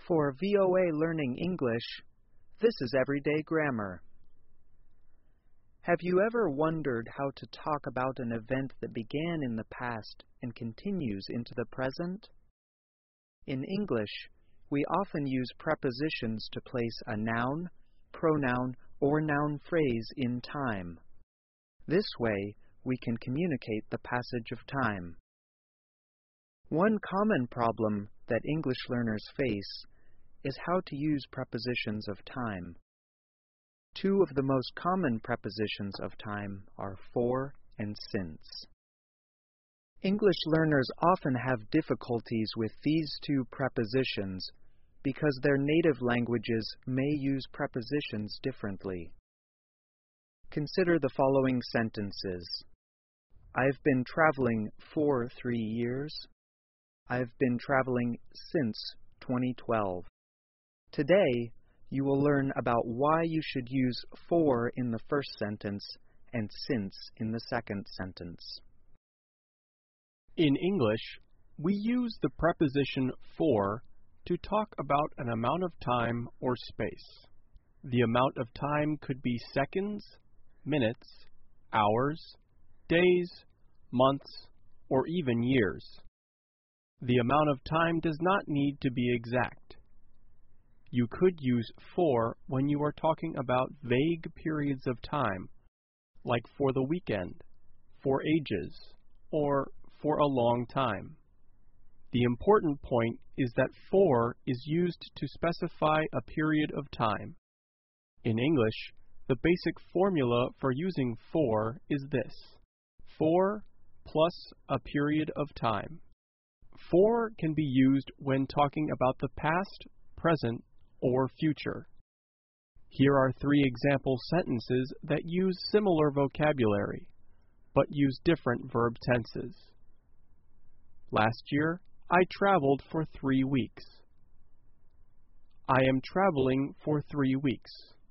For VOA Learning English, this is Everyday Grammar. Have you ever wondered how to talk about an event that began in the past and continues into the present? In English, we often use prepositions to place a noun, pronoun, or noun phrase in time. This way, we can communicate the passage of time. One common problem that English learners face is how to use prepositions of time. Two of the most common prepositions of time are for and since. English learners often have difficulties with these two prepositions because their native languages may use prepositions differently. Consider the following sentences. I've been traveling for 3 years. I've been traveling since 2012. Today, you will learn about why you should use for in the first sentence and since in the second sentence. In English, we use the preposition for to talk about an amount of time or space. The amount of time could be seconds, minutes, hours, days, months, or even years. The amount of time does not need to be exact. You could use for when you are talking about vague periods of time, like for the weekend, for ages, or for a long time. The important point is that for is used to specify a period of time. In English, the basic formula for using for is this: for plus a period of time. For can be used when talking about the past, present, or future. Here are 3 example sentences that use similar vocabulary, but use different verb tenses. Last year, I traveled for 3 weeks. I am traveling for 3 weeks.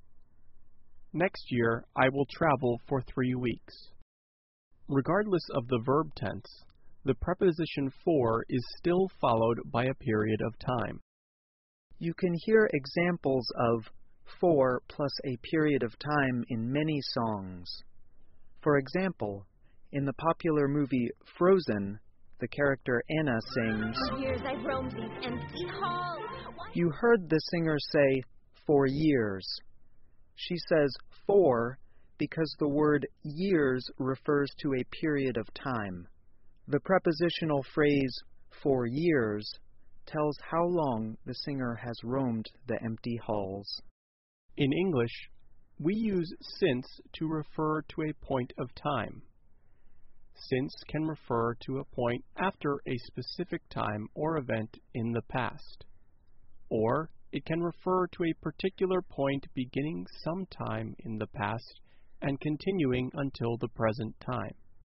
Next year, I will travel for 3 weeks. Regardless of the verb tense, the preposition for is still followed by a period of time. You can hear examples of for plus a period of time in many songs. For example, in the popular movie Frozen, the character Anna sings, "For years I've roamed these empty halls." You heard the singer say, "for years." She says for because the word years refers to a period of time. The prepositional phrase for years tells how long the singer has roamed the empty halls. In English, we use since to refer to a point of time. Since can refer to a point after a specific time or event in the past, or it can refer to a particular point beginning sometime in the past and continuing until the present time.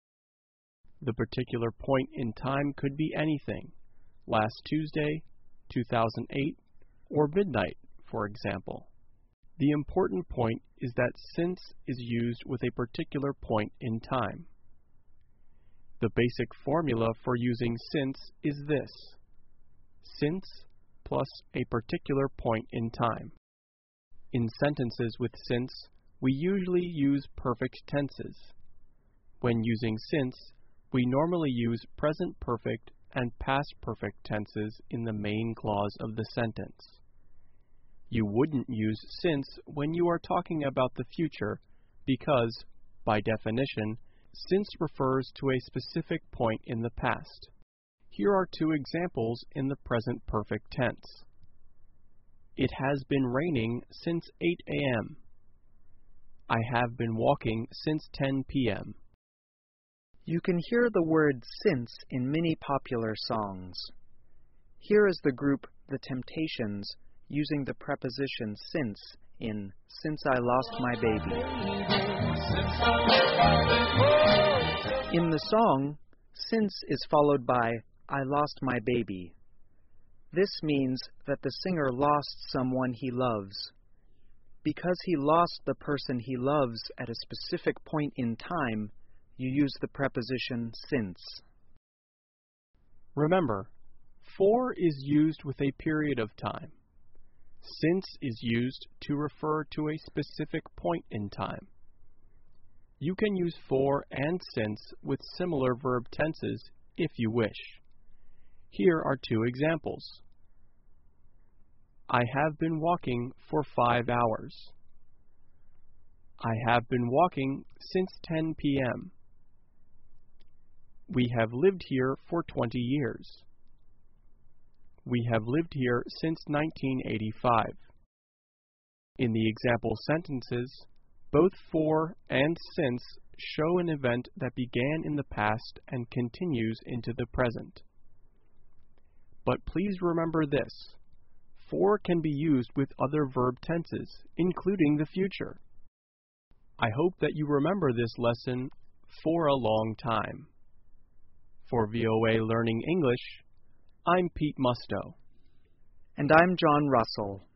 The particular point in time could be anything: last Tuesday, 2008, or midnight, for example. The important point is that since is used with a particular point in time. The basic formula for using since is this: since plus a particular point in time. In sentences with since, we usually use perfect tenses. When using since, we normally use present perfect and past perfect tenses in the main clause of the sentence. You wouldn't use since when you are talking about the future because, by definition, since refers to a specific point in the past. Here are 2 examples in the present perfect tense. It has been raining since 8 a.m. I have been walking since 10 p.m. You can hear the word since in many popular songs. Here is the group The Temptations using the preposition since in Since I Lost My Baby. In the song, since is followed by I lost my baby. This means that the singer lost someone he loves. Because he lost the person he loves at a specific point in time, you use the preposition since. Remember, for is used with a period of time. Since is used to refer to a specific point in time. You can use for and since with similar verb tenses if you wish. Here are two examples. I have been walking for 5 hours. I have been walking since 10 p.m. We have lived here for 20 years. We have lived here since 1985. In the example sentences, both for and since show an event that began in the past and continues into the present. But please remember this: for can be used with other verb tenses, including the future. I hope that you remember this lesson for a long time. For VOA Learning English, I'm Pete Musto. And I'm John Russell.